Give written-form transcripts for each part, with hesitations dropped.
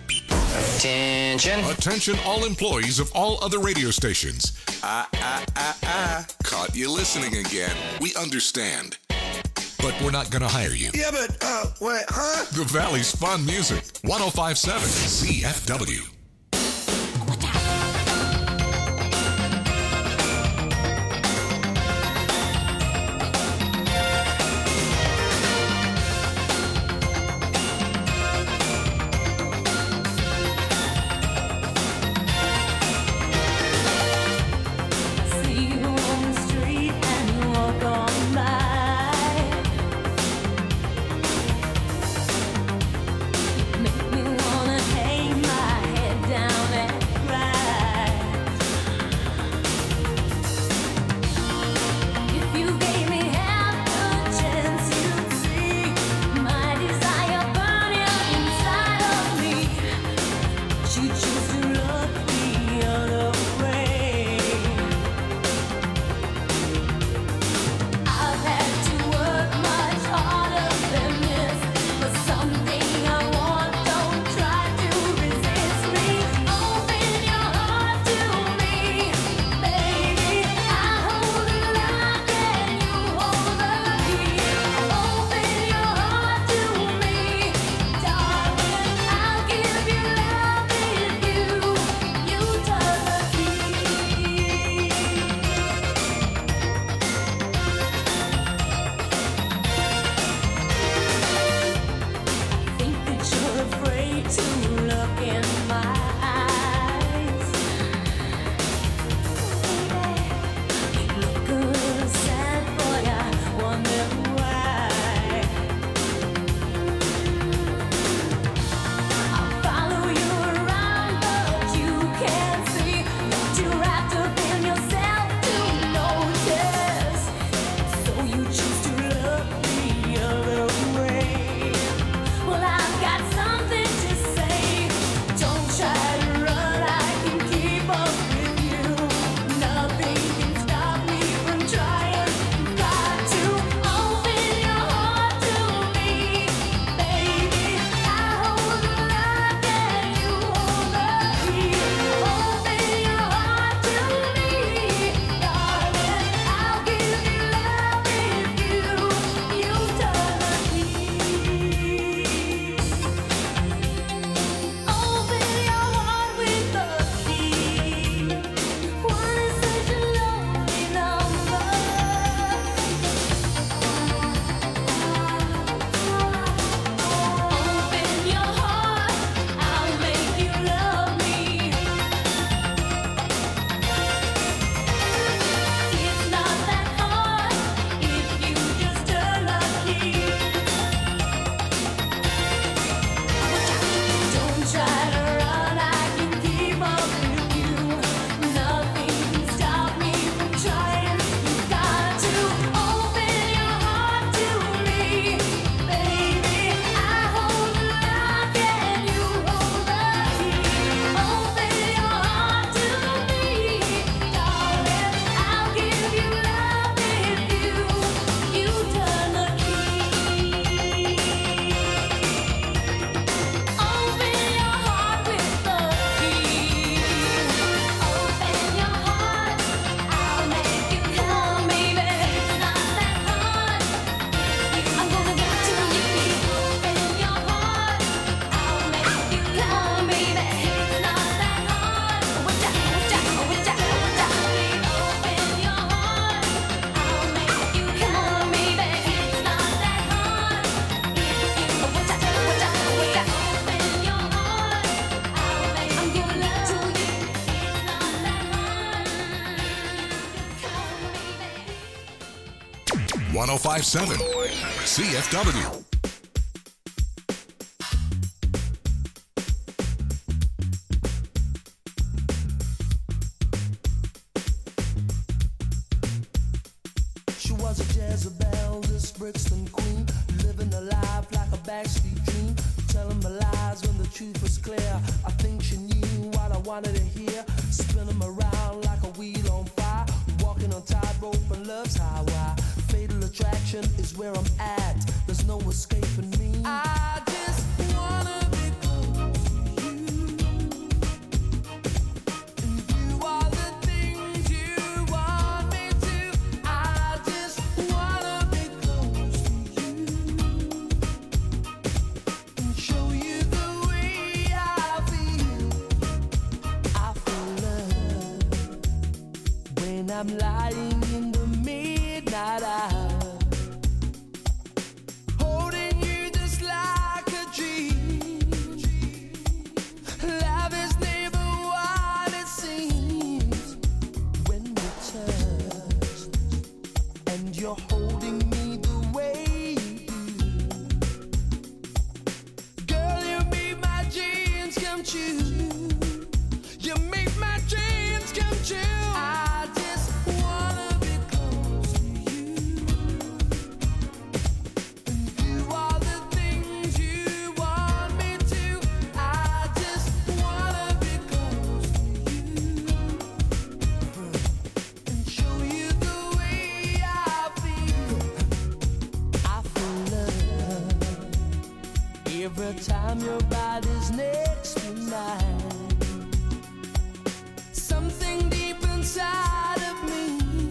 Attention. Attention all employees of all other radio stations. Caught you listening again. We understand. But we're not going to hire you. Yeah, but, wait, huh? The Valley's fun music. 105.7 CFW. Make me wanna hang my head down and .1057 CFW. She was a Jezebel, this Brixton queen, living a life like a backstreet dream, telling my lies when the truth was clear. I think she knew what I wanted to hear, spinning around like a wheel on fire, walking on tightrope and love's highway. Fatal attraction is where I'm at, there's no escaping me. I just wanna be close to you. I'm lying in the midnight hour, holding you just like a dream. Love is never what it seems when we touch, and you're holding me the way you do. Girl, you make my dreams come true. You make my dreams come true. I just wanna be close to you and do all the things you want me to. I just wanna be close to you and show you the way I feel. I feel love every time your body's next to mine. Something deep inside of me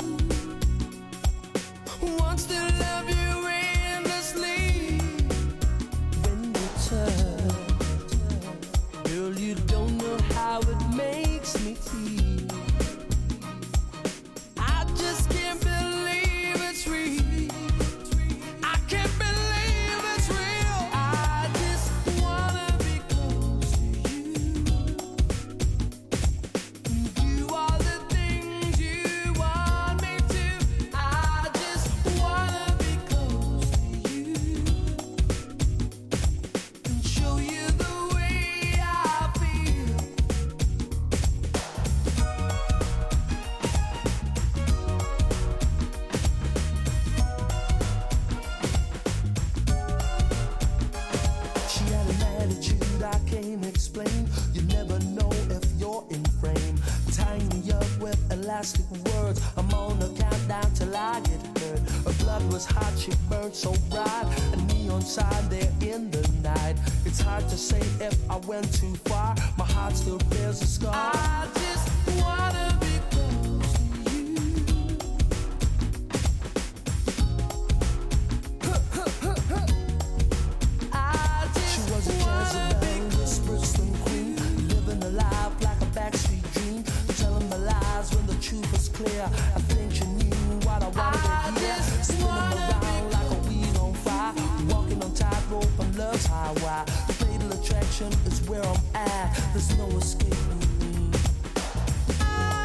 wants to love you endlessly. When we touch, girl, you don't know how it makes me feel. I just can't believe it's real. I can't believe it's real. I just wanna be close to you. Do all the things you want me to. I just wanna be close to you and show you the way I feel. She had an attitude I can't explain. You never know if you're in frame. Tying me up with elastic words. I'm on a countdown till I get hurt. Her blood was hot, she burned so bright. A neon sign there in the night. It's hard to say if I went too far. My heart still bears a scar. I just wanna be close to you. She was a Jezebel, this Brixton queen, living a life like a backstreet dream, telling my lies when the truth was clear. I think she knew what I wanted to hear. Spinning around like a weed on fire, walking on tightrope on love's highway. The fatal attraction is where I'm at. There's no escaping me. I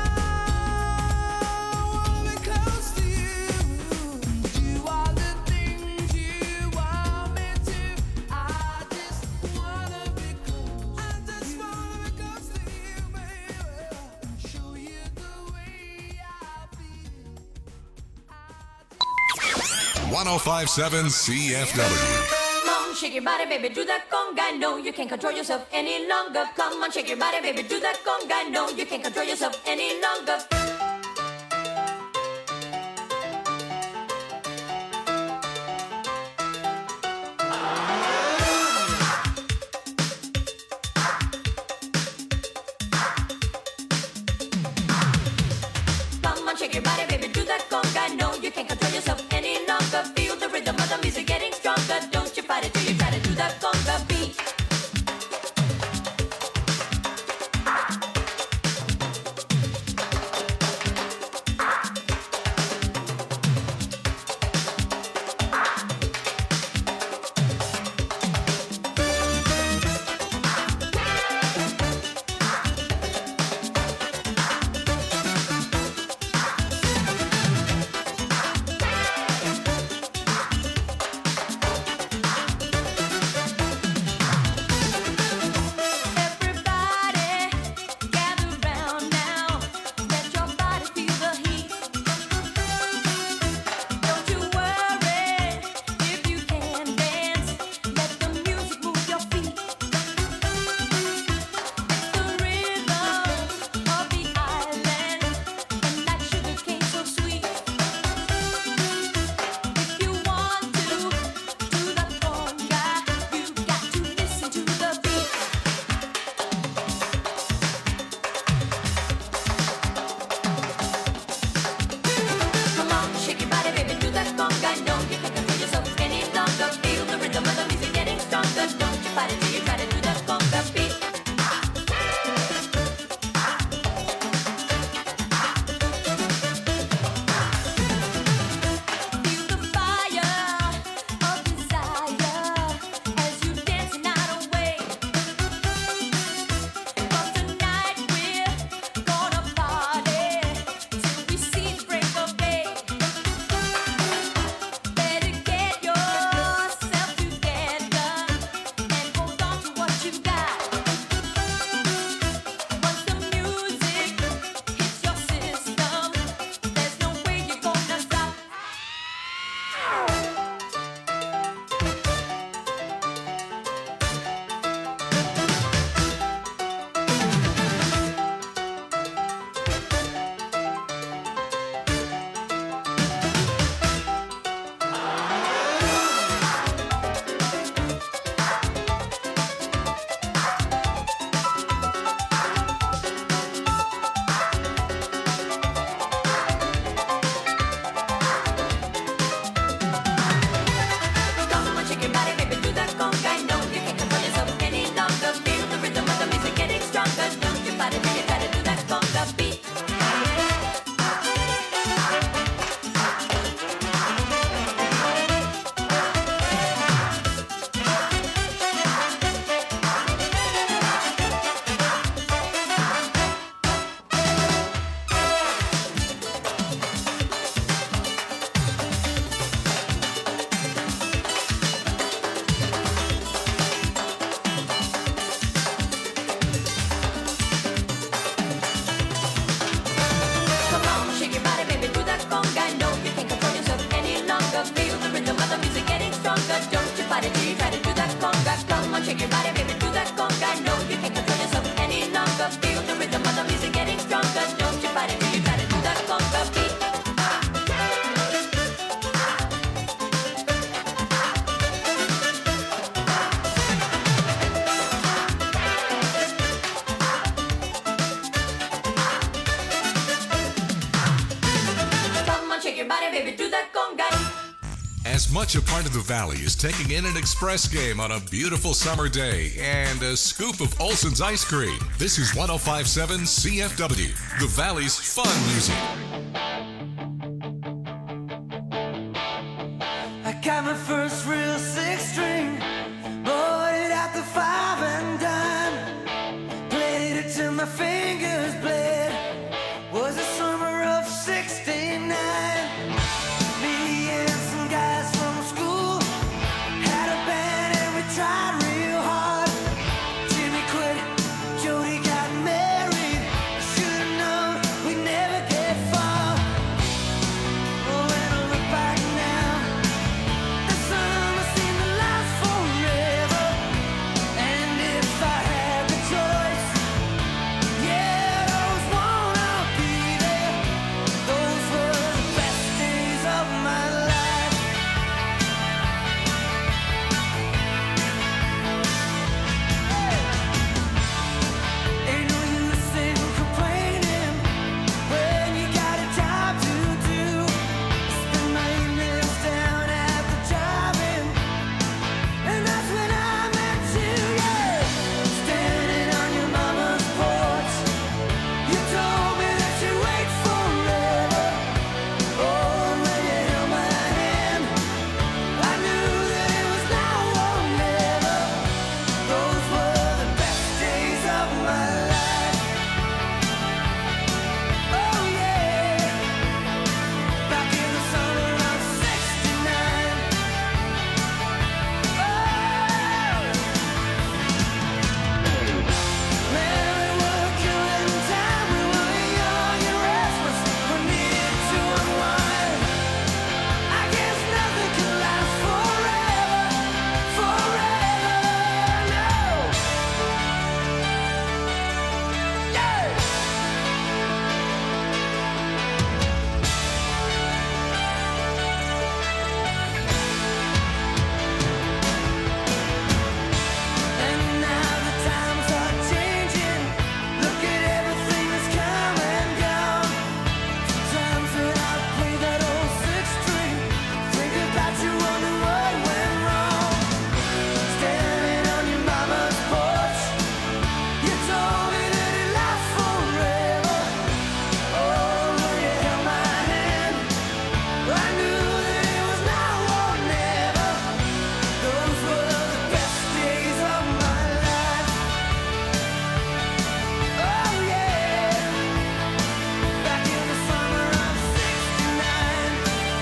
wanna be close to you. Do all the things you want me to. I just wanna be close. I just wanna be close to you, baby, and show you the way I feel. 1057 CFW. Come on, shake your body, baby, do that conga. No, you can't control yourself any longer. Come on, shake your body, baby, do that conga. No, you can't control yourself any longer. Come on, shake your body, baby, do that conga. No, you can't control yourself any longer. Feel the rhythm of the music getting stronger. Don't you fight it till you try to do that conga beat. much a part of the Valley as taking in an express game on a beautiful summer day and a scoop of Olson's ice cream. This is 105.7 CFW, the Valley's fun music. I got my first real six string, bought it at the 5 and dime, played it till my fingers bled. Was the summer of '69. Me and some guys from school had a band and we tried real hard. Jimmy quit, Jody got married. Should've known we'd never get far. Oh, when I look back now, the summer seemed to last forever. And if I had the choice, yeah, those wanna be there. Those were the best days of my life. Ain't no use in complaining when you got a job to do. Spend my evenings down at the drive-in, and that's when I met you, yeah. Standing on your mama's porch, you told me that you'd wait forever. Oh, when you held my hand, I knew that it was now or never. Those were the best days of my life. Oh yeah, back in the summer of '69. Man, we were killing time. We were young and restless. We needed to unwind. I guess nothing can last forever, forever, no. Yeah. And now the times are changing. Look at everything that's come and gone. Sometimes when I play that old six string, think about you, wonder what went wrong. Standing on your mama's porch, you told me that it lasts forever. Oh, when you held my hand, I knew that it was now or never. Those were the best days of my life. Oh yeah, back in the summer of '69.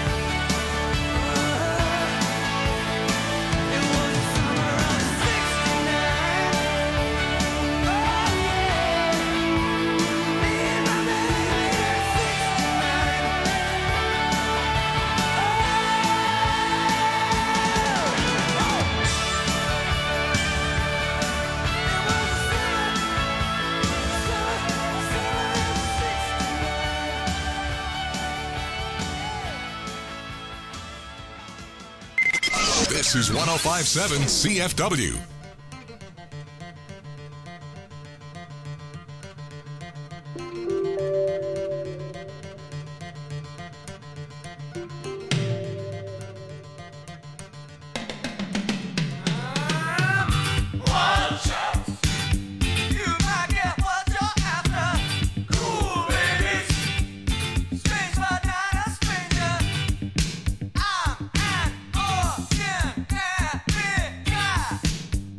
It was the summer of '69. Oh yeah, me and my baby at '69. This is 105.7 CFW. You might get what you're after. Cool ladies, strange but not a stranger. I'm an ordinary guy.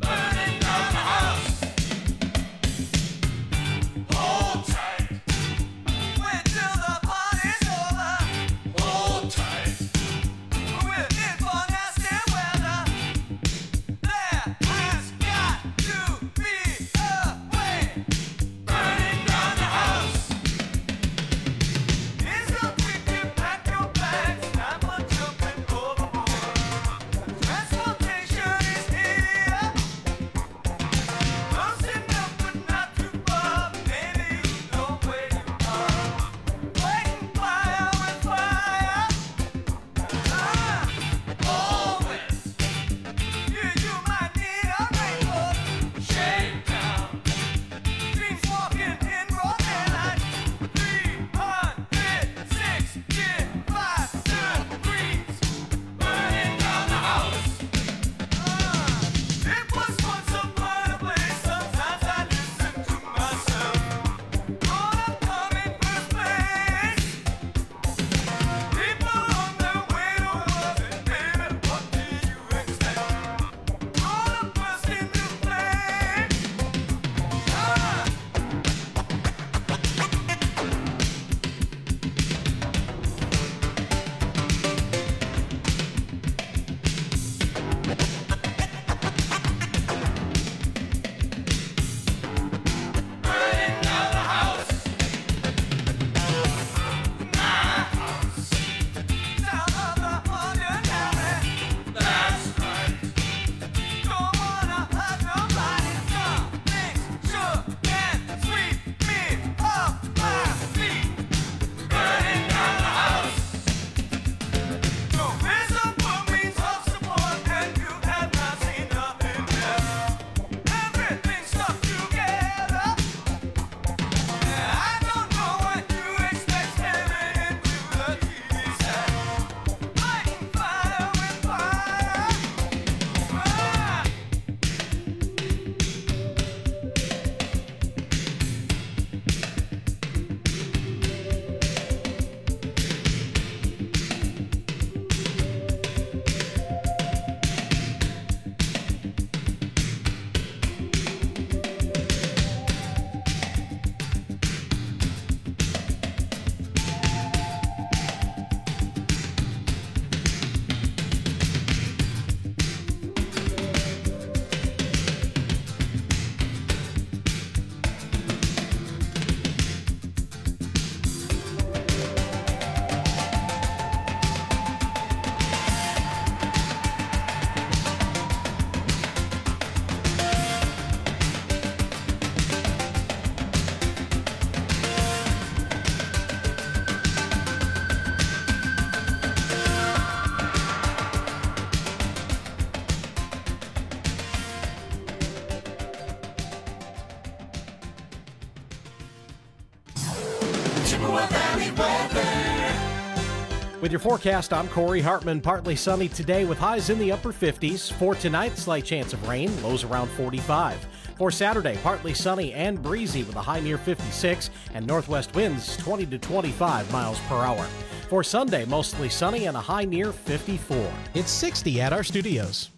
Chippewa Valley weather. With your forecast, I'm Corey Hartman. Partly sunny today with highs in the upper 50s. For tonight, slight chance of rain, lows around 45. For Saturday, partly sunny and breezy with a high near 56 and northwest winds 20 to 25 miles per hour. For Sunday, mostly sunny and a high near 54. It's 60 at our studios.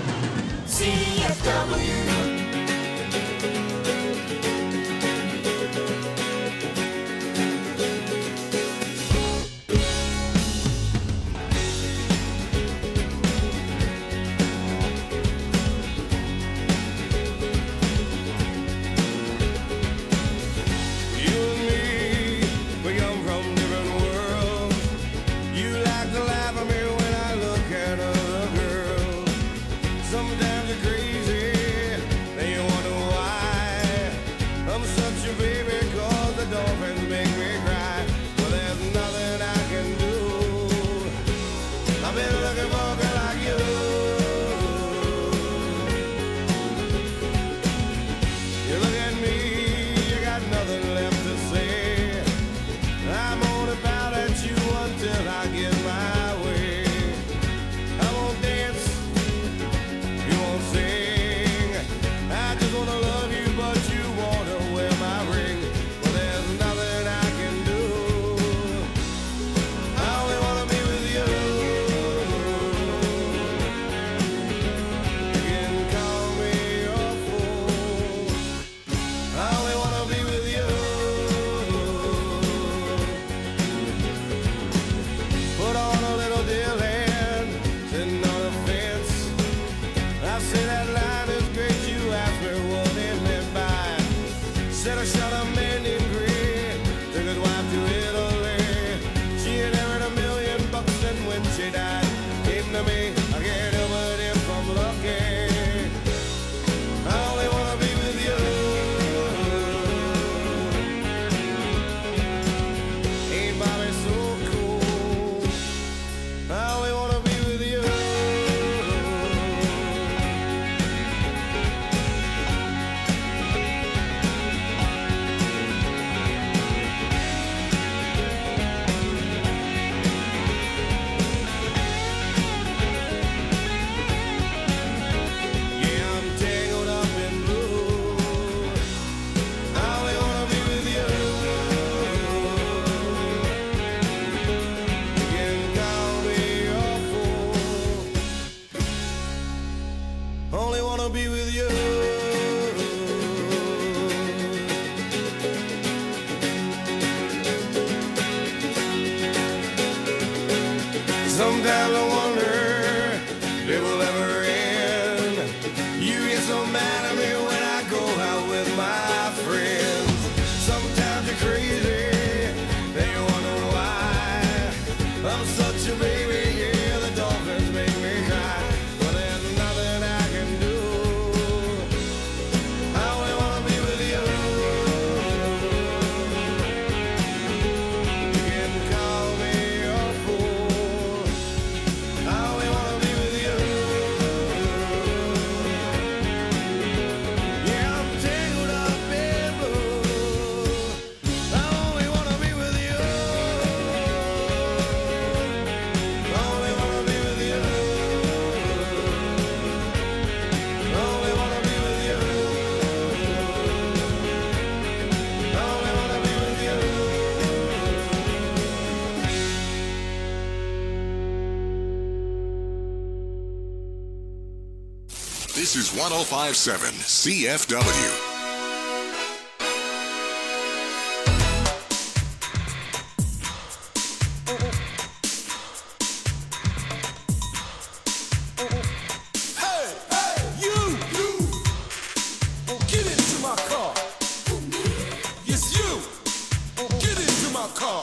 CFW. Sometimes I wonder if it will ever end. You get so mad at me when I go out with my friends. Sometimes you're crazy, then you wonder why. I'm such a baby, yeah, the dolphins make me cry. But there's nothing I can do. I only wanna be with you. You can call me a fool. I only wanna be with you. Yeah, I'm tangled up in blue. I only wanna be with you. I only wanna be with you. I only wanna be with you. I only wanna be with you. This is 105.7 CFW. Hey, you, get into my car. Yes, you, get into my car.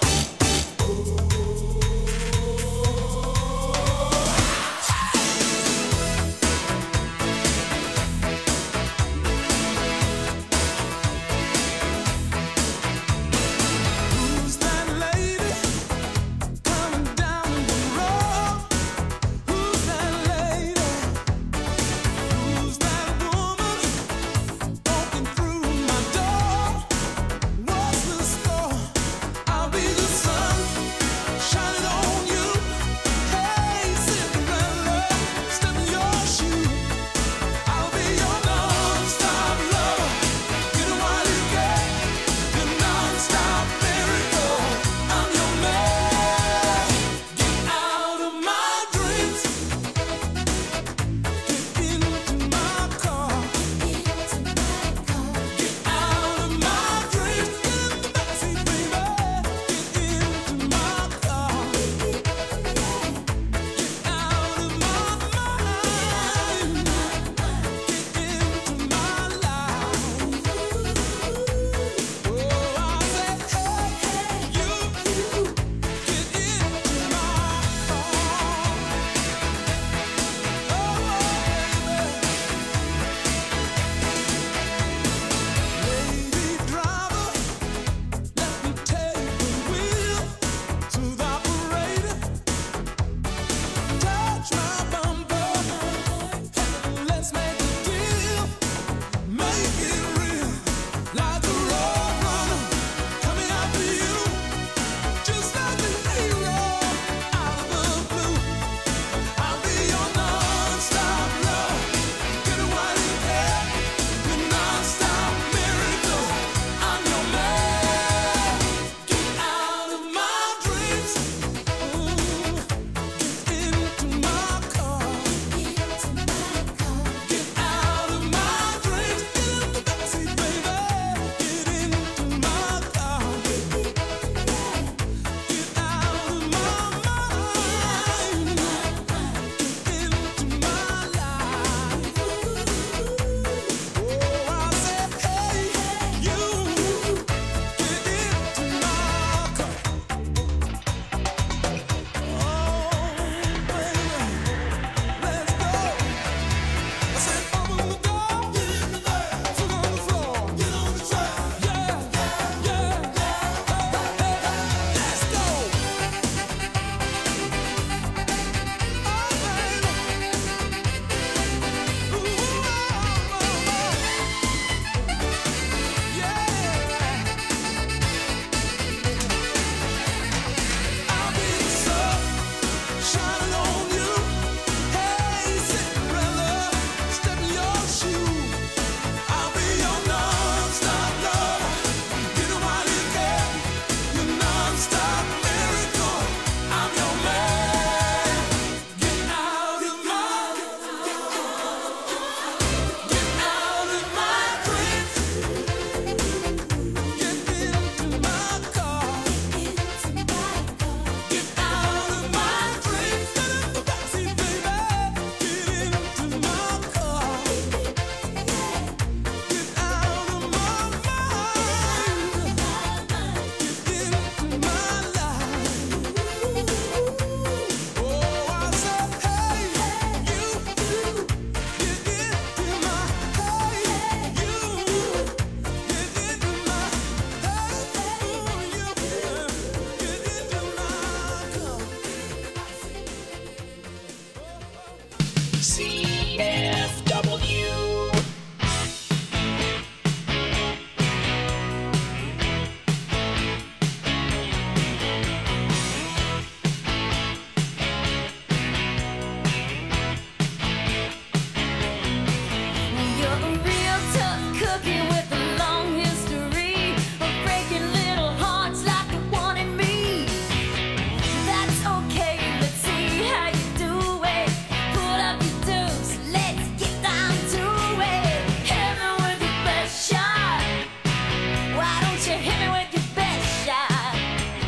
don't you hit me with your best shot?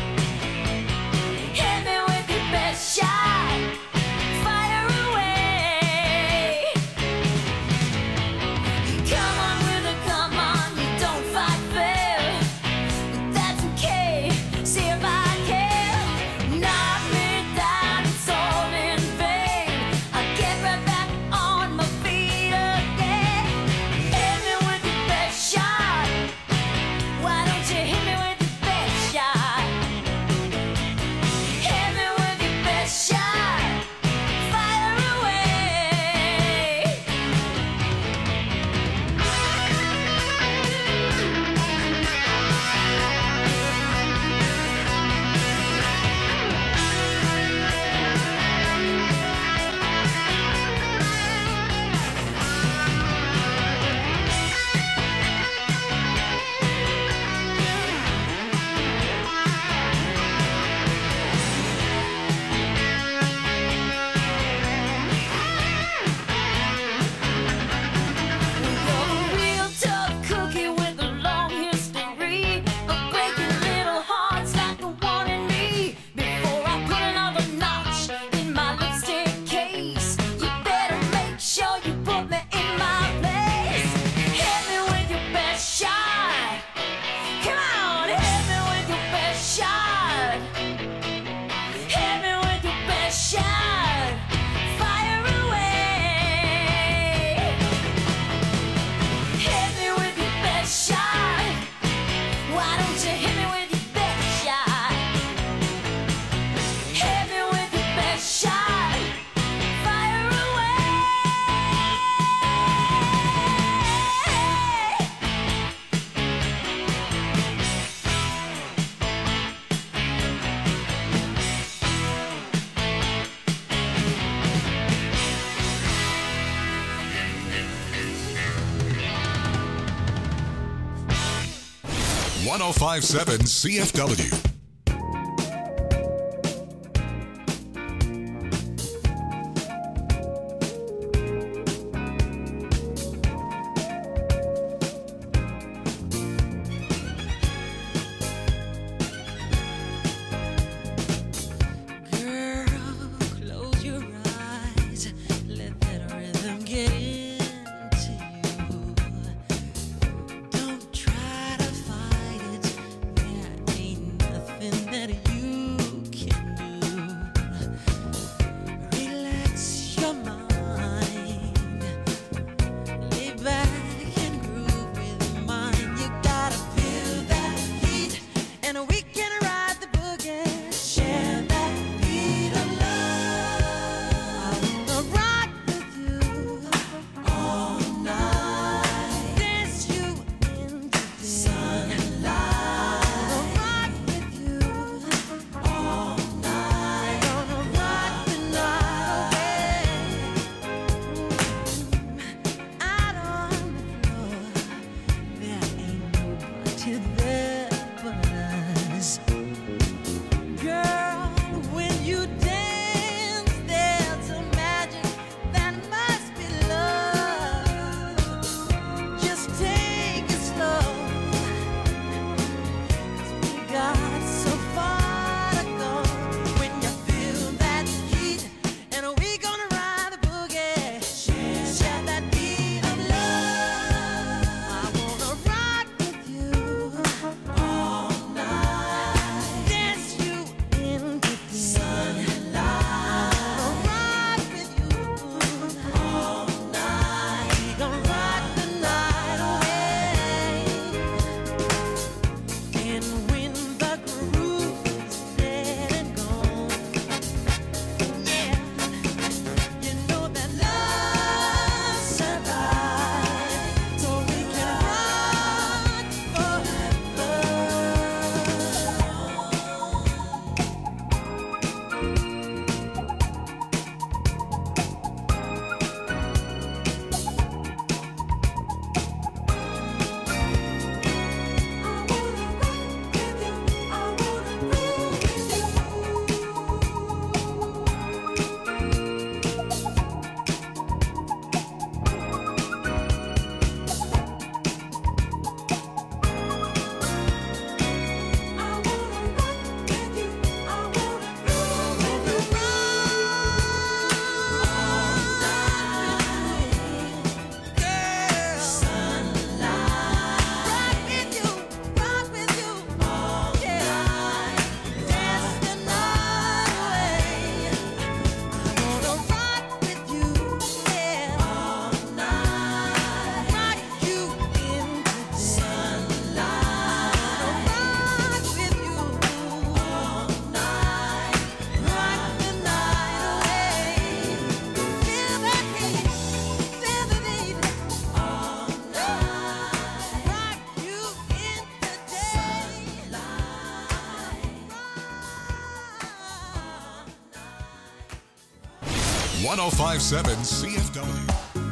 Hit me with your best shot. Fire away. Come on with it, come on. You don't fight fair, but that's okay. See if I can knock me down. It's all in vain. I'll get right back on my feet again. Hit me with your best shot. Why don't you hit me with your best shot? Hit me with your best shot. Fire away. You're a real tough cookie with a long history of breaking little hearts like the one in me. Before I put another notch in my lipstick case, you better make sure you put me in my place. Hit me with your best shot. Come on, hit me with your best shot. Hit me with your best shot. Fire away. Hit me with your best shot. Why don't you hit me with your best shot? Hit me with your best shot. Fire away. #1057 CFW. Girl, close your eyes. Let that rhythm get into you. Don't try to fight it. There ain't nothing that you can do. Relax your mind. Lay back and groove with mine. You gotta feel that heat, and we can ride the boogie. Share that beat of love. I wanna rock with you all night. Dance you into the sunlight. I wanna rock with you all night. Gonna rock the night away. Out on the floor, there ain't nobody there but us. Girl, when you dance, there's a magic that must be love. Just take it slow, 'cause we got so far to go. When you feel that heat, and we gonna ride the boogie. Share that beat of love. I wanna rock with you all night. 1057 CFW.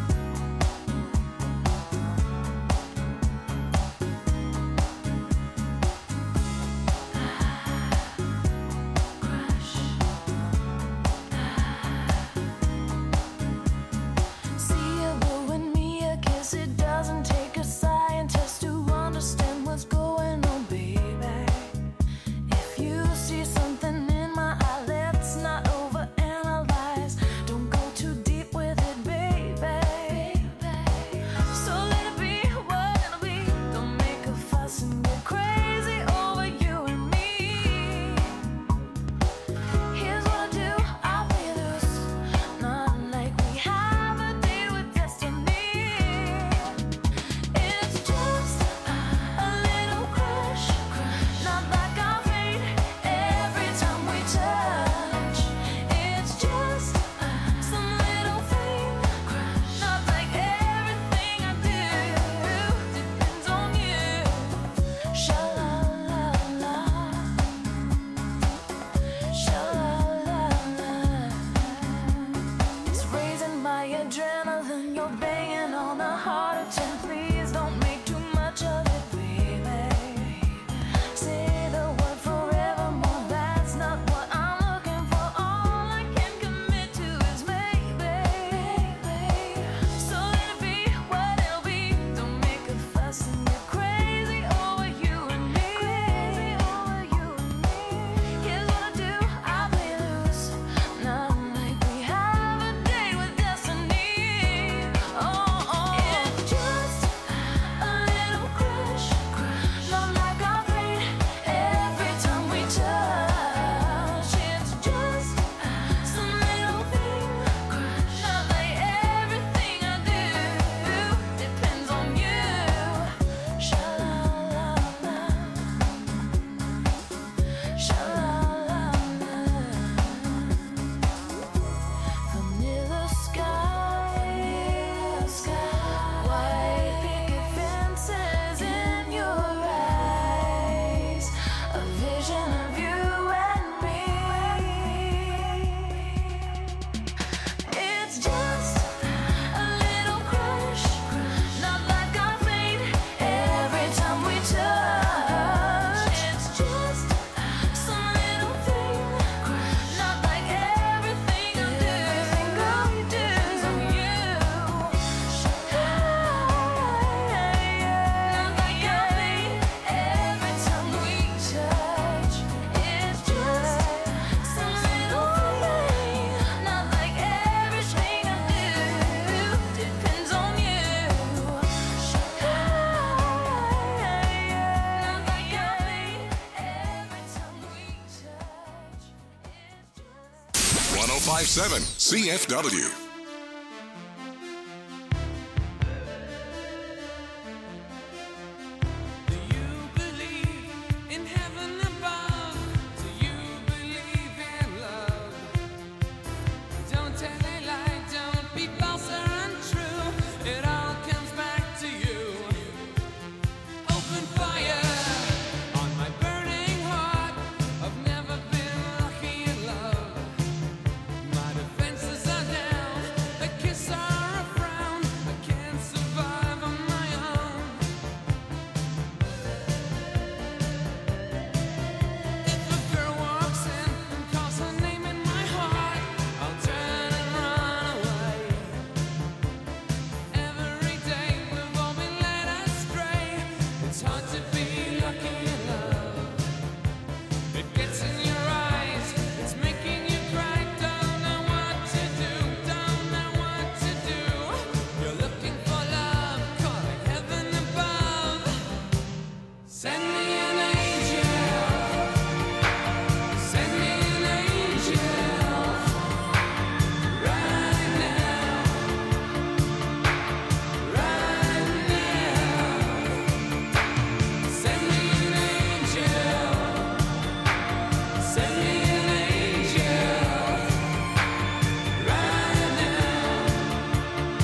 .57 CFW.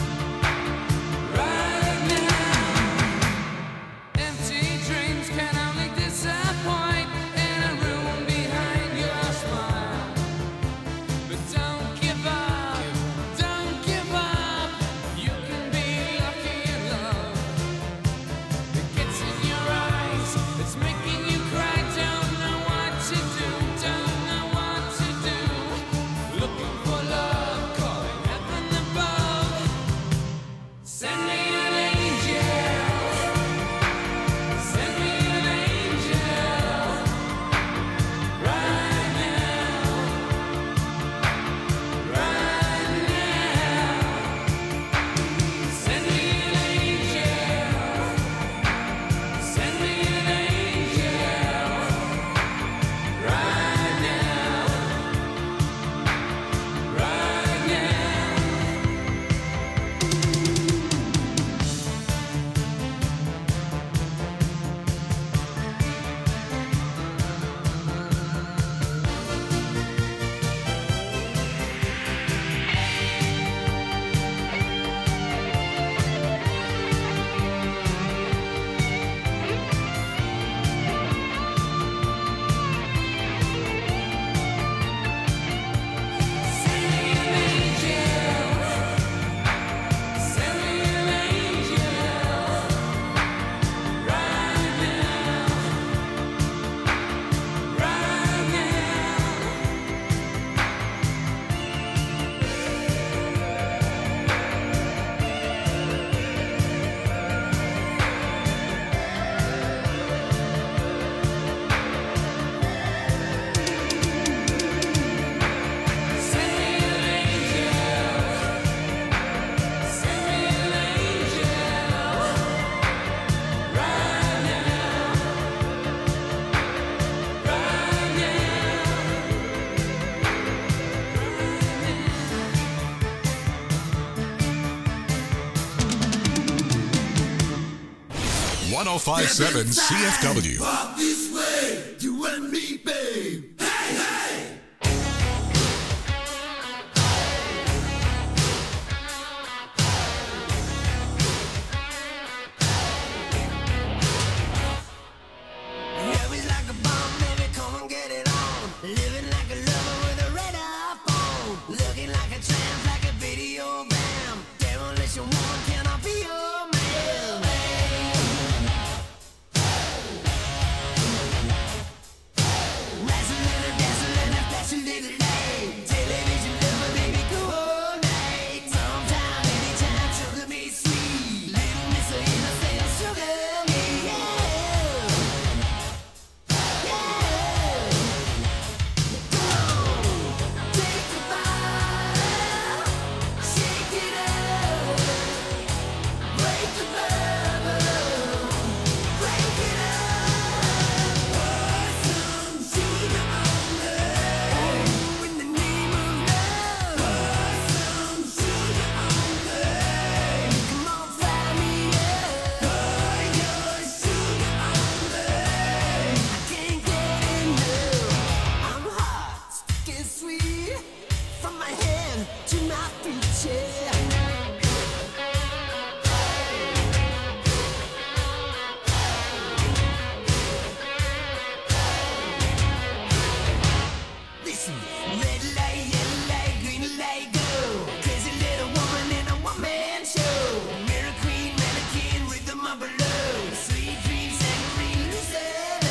Empty dreams can 1057 CFW. Walk this way, you and me, babe. Hey, hey! Heavy's like a bomb, baby, come and get it on. Living like a lover with a red iPhone. Looking like a tramp, like a video bam. Demolition woman, can I be your man? Dazzling, flash a little light. Television lover, baby, go all night. Sometime, anytime, sugar me sweet. Little miss of innocent, sugar me, yeah. From my head to my feet, yeah. Listen, red light, yellow light, green light, go. Crazy little woman in a one-man show. Mirror queen, mannequin, rhythm of below. Sweet dreams, saccharine, lucid.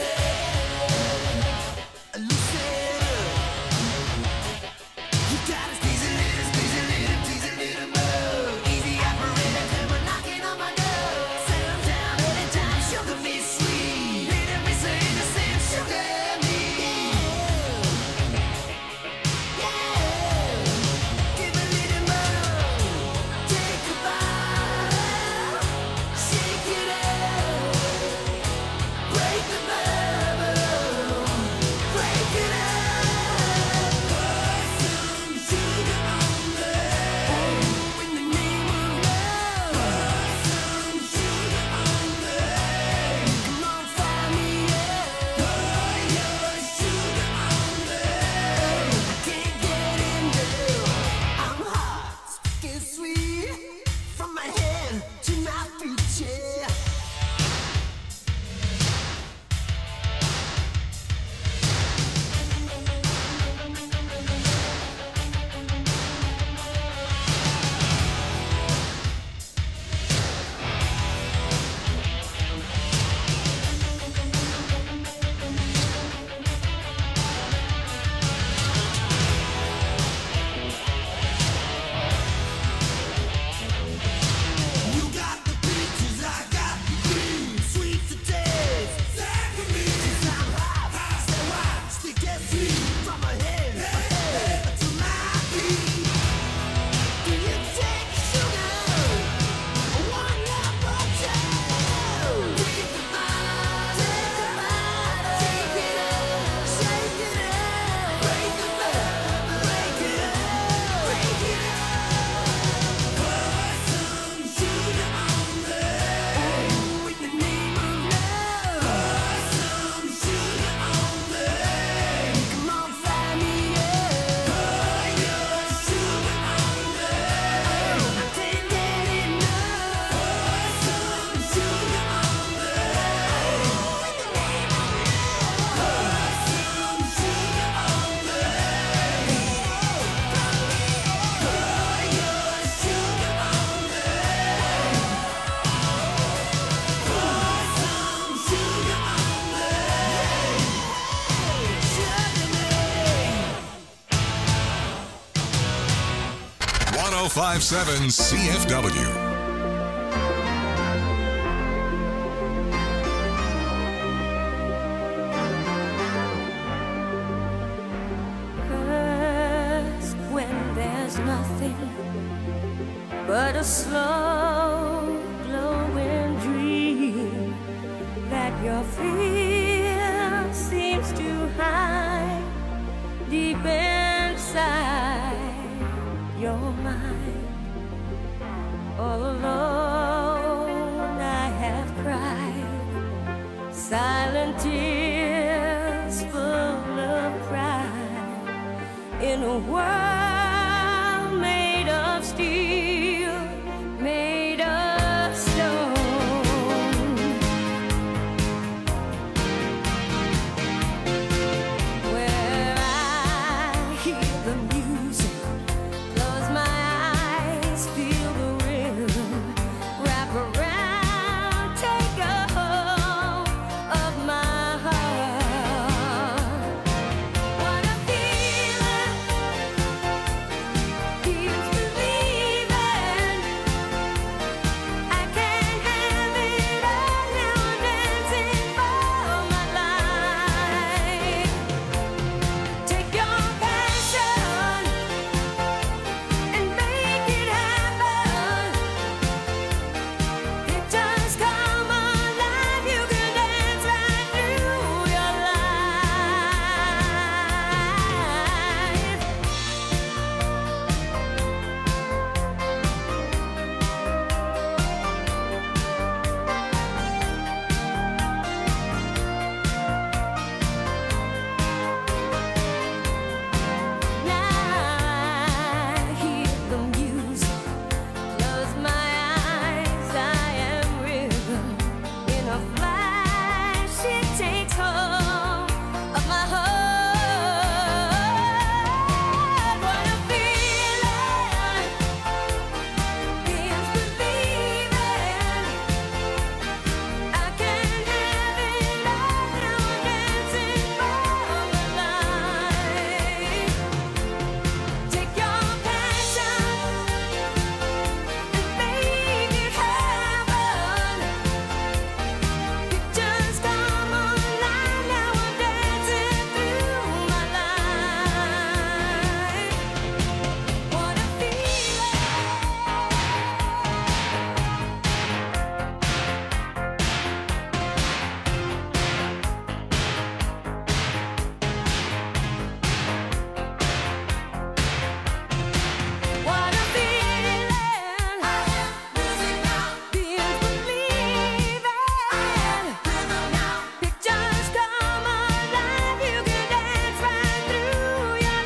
You gotta squeeze a little more. Easy operator, come on knocking on my door. Sometime, anytime, sugar me sweet. Little miss of innocent, sugar me. Give a little more. Take a bite. Shake it up. Break the bubble. Break it up. In the name of love. Come on, find me, yeah. I can't get enough. I'm hot, sticky sweet. From my head to my feet, yeah. You got the peaches, I got the cream. Sweet to taste. Since I'm hot, so hot, sticky sweet. From my head to my feet. Do you take sugar? One number two. Take a bite, take it up, shake it up, break the bubble, break it up, break it up. In the name of love. Come on, find me, yeah. I can't get enough. Sugar 1057 CFW. First, when there's nothing but a slow glowing dream that your fear seems to hide deep inside your mind. All alone I have cried. silent tears full of pride in a world made of steel, made of stone. Where I hear the music, close my eyes, feel the rhythm, wrap around, take a hold of my heart. What a feeling, feels believing. I can't have it all now, I'm dancing for my life. Take your passion and make it happen. It just come alive. You can dance right through your life. Now I hear the music, close my eyes, I am rhythm. In a flash, it takes hold of my heart. What a feeling, feels believing. I can't have it all now, I'm dancing for my life. Take your passion and make it happen. It just come alive now, I'm dancing through my life. What a feeling. What a feeling. I am losing now. Feels believing. I am rhythm now. Pictures come alive. You can dance right through your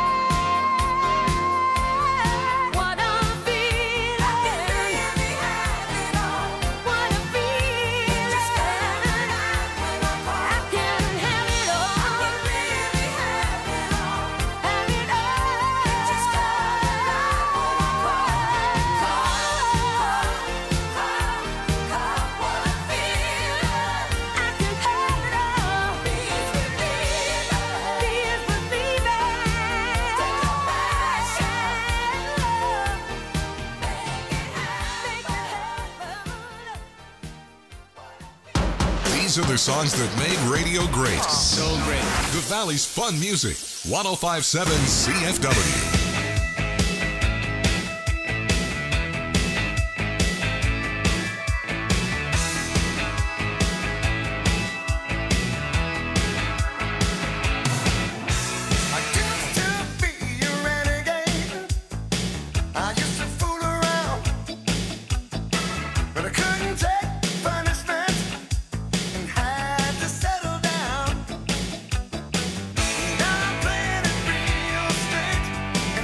life. What a feeling. I can really have it all. What a feeling. I can have it all. I can really have it all. Have it all. Just what a feeling. I can have it all. Feels believing. Feels believing. Take your passion. Make it happen. These are the songs that made radio great. So great. The Valley's fun music. 1057 CFW. I used to be a renegade. I used to fool around, but I couldn't take punishment and had to settle down. Now I'm playing it real straight.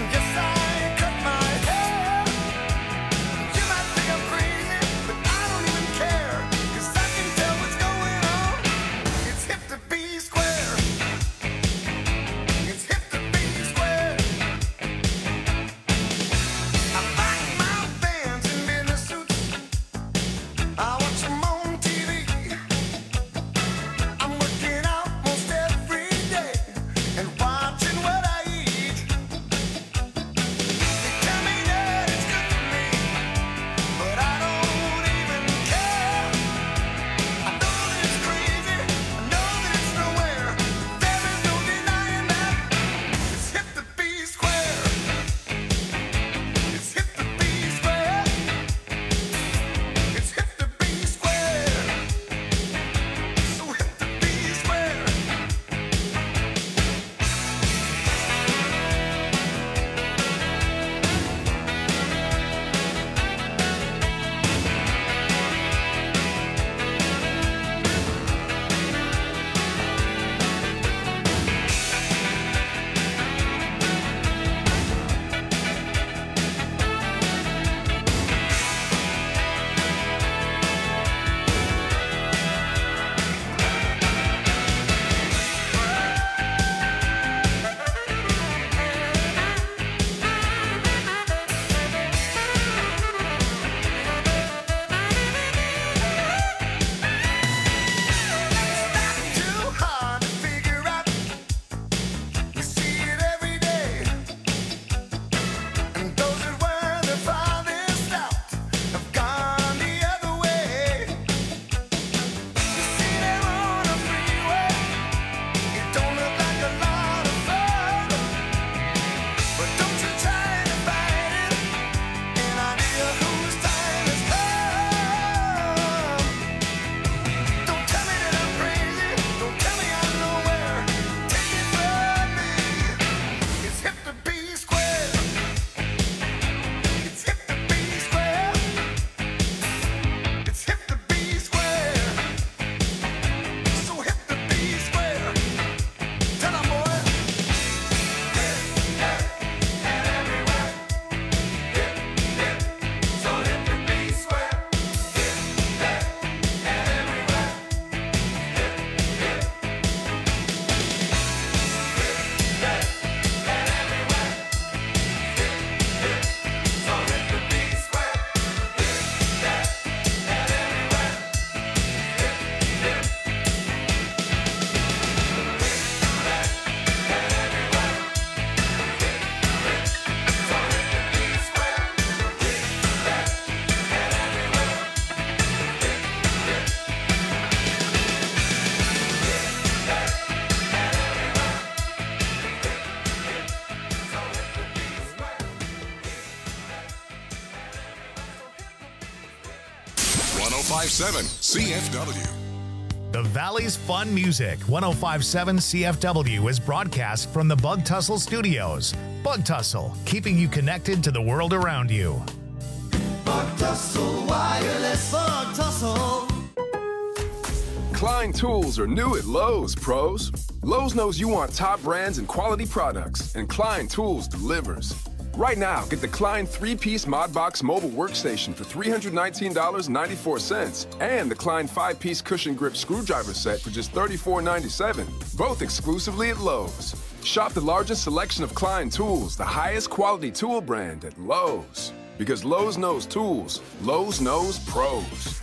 1057 CFW. The Valley's Fun Music 1057 CFW is broadcast from the Bug Tussle Studios. Bug Tussle, keeping you connected to the world around you. Bug Tussle Wireless. Bug Tussle. Klein tools are new at Lowe's, pros. Lowe's knows you want top brands and quality products, and Klein Tools delivers. Right now, get the Klein 3-piece Modbox mobile workstation for $319.94 and the Klein 5-piece cushion grip screwdriver set for just $34.97, both exclusively at Lowe's. Shop the largest selection of Klein tools, the highest quality tool brand at Lowe's. Because Lowe's knows tools, Lowe's knows pros.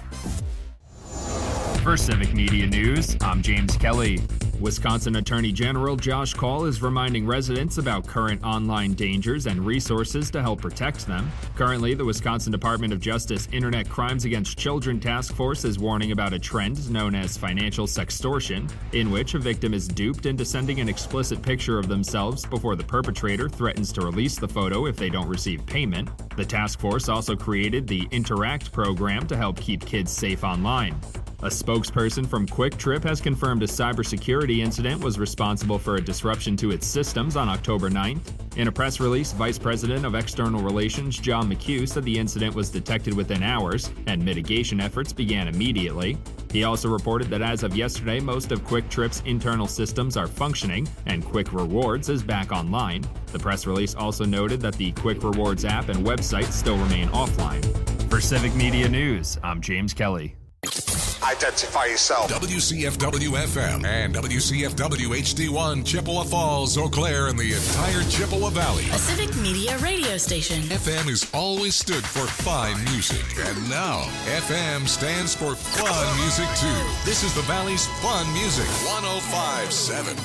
For Civic Media News, I'm James Kelly. Wisconsin Attorney General Josh Kaul is reminding residents about current online dangers and resources to help protect them. Currently, the Wisconsin Department of Justice Internet Crimes Against Children Task Force is warning about a trend known as financial sextortion, in which a victim is duped into sending an explicit picture of themselves before the perpetrator threatens to release the photo if they don't receive payment. The task force also created the Interact program to help keep kids safe online. A spokesperson from Quick Trip has confirmed a cybersecurity incident was responsible for a disruption to its systems on October 9th. In a press release, Vice President of External Relations John McHugh said the incident was detected within hours and mitigation efforts began immediately. He also reported that as of yesterday, most of Quick Trip's internal systems are functioning and Quick Rewards is back online. The press release also noted that the Quick Rewards app and website still remain offline. For Civic Media News, I'm James Kelly. Identify yourself. WCFW FM and WCFW HD1, Chippewa Falls, Eau Claire, and the entire Chippewa Valley. A Civic Media radio station. FM has always stood for fine music, and now FM stands for fun music too. This is the Valley's Fun Music 1057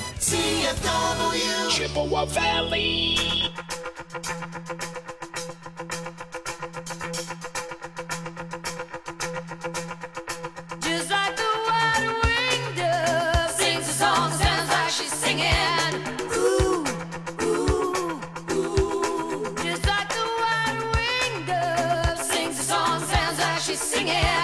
CFW Chippewa Valley. Just like the white-winged dove sings a song, sounds like she's singing. Ooh, ooh, ooh. Just like the white-winged dove sings a song, sounds like she's singing.